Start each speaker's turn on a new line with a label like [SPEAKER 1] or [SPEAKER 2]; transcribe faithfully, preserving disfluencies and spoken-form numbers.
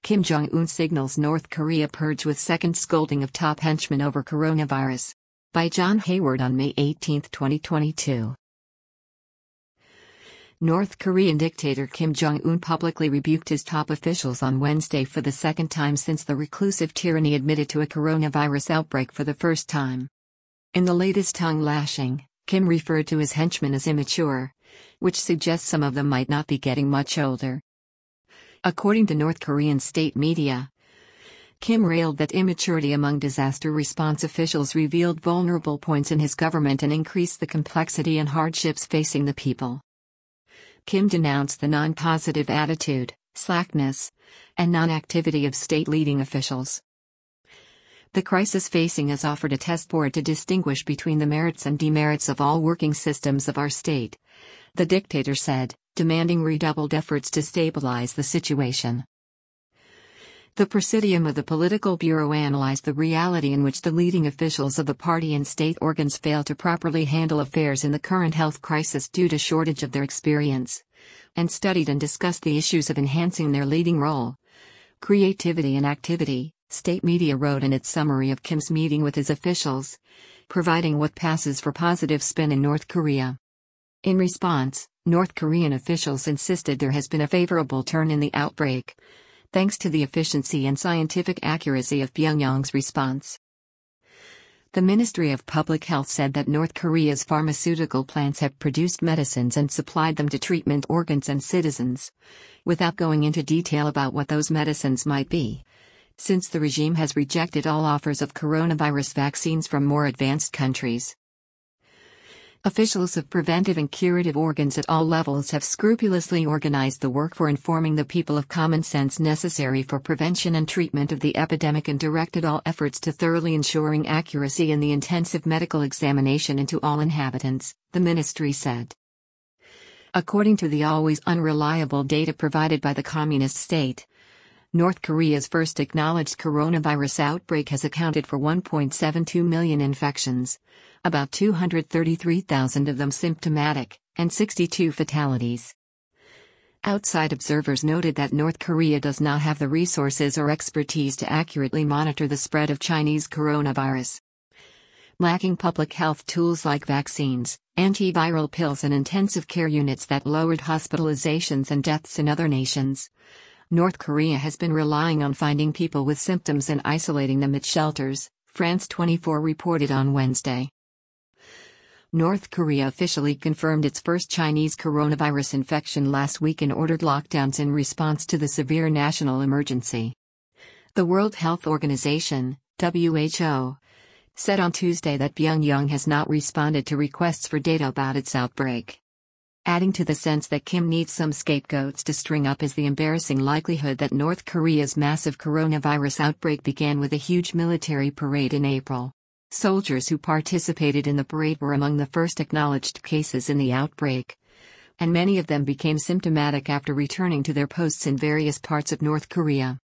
[SPEAKER 1] Kim Jong-un signals North Korea purge with second scolding of top henchman over coronavirus. By John Hayward on May eighteenth, twenty twenty-two. North Korean dictator Kim Jong-un publicly rebuked his top officials on Wednesday for the second time since the reclusive tyranny admitted to a coronavirus outbreak for the first time. In the latest tongue-lashing, Kim referred to his henchmen as immature, which suggests some of them might not be getting much older. According to North Korean state media, Kim railed that immaturity among disaster response officials revealed vulnerable points in his government and increased the complexity and hardships facing the people. Kim denounced the non-positive attitude, slackness, and non-activity of state-leading officials. The crisis facing us offered a test board to distinguish between the merits and demerits of all working systems of our state, the dictator said, demanding redoubled efforts to stabilize the situation. The Presidium of the Political Bureau analyzed the reality in which the leading officials of the party and state organs fail to properly handle affairs in the current health crisis due to shortage of their experience, and studied and discussed the issues of enhancing their leading role, creativity and activity, state media wrote in its summary of Kim's meeting with his officials, providing what passes for positive spin in North Korea. In response, North Korean officials insisted there has been a favorable turn in the outbreak, thanks to the efficiency and scientific accuracy of Pyongyang's response. The Ministry of Public Health said that North Korea's pharmaceutical plants have produced medicines and supplied them to treatment organs and citizens, without going into detail about what those medicines might be, since the regime has rejected all offers of coronavirus vaccines from more advanced countries. Officials of preventive and curative organs at all levels have scrupulously organized the work for informing the people of common sense necessary for prevention and treatment of the epidemic and directed all efforts to thoroughly ensuring accuracy in the intensive medical examination into all inhabitants, the ministry said. According to the always unreliable data provided by the communist state, North Korea's first acknowledged coronavirus outbreak has accounted for one point seven two million infections, about two hundred thirty-three thousand of them symptomatic, and sixty-two fatalities. Outside observers noted that North Korea does not have the resources or expertise to accurately monitor the spread of Chinese coronavirus. Lacking public health tools like vaccines, antiviral pills and intensive care units that lowered hospitalizations and deaths in other nations, North Korea has been relying on finding people with symptoms and isolating them at shelters, France twenty-four reported on Wednesday. North Korea officially confirmed its first Chinese coronavirus infection last week and ordered lockdowns in response to the severe national emergency. The World Health Organization, W H O, said on Tuesday that Pyongyang has not responded to requests for data about its outbreak. Adding to the sense that Kim needs some scapegoats to string up is the embarrassing likelihood that North Korea's massive coronavirus outbreak began with a huge military parade in April. Soldiers who participated in the parade were among the first acknowledged cases in the outbreak, and many of them became symptomatic after returning to their posts in various parts of North Korea.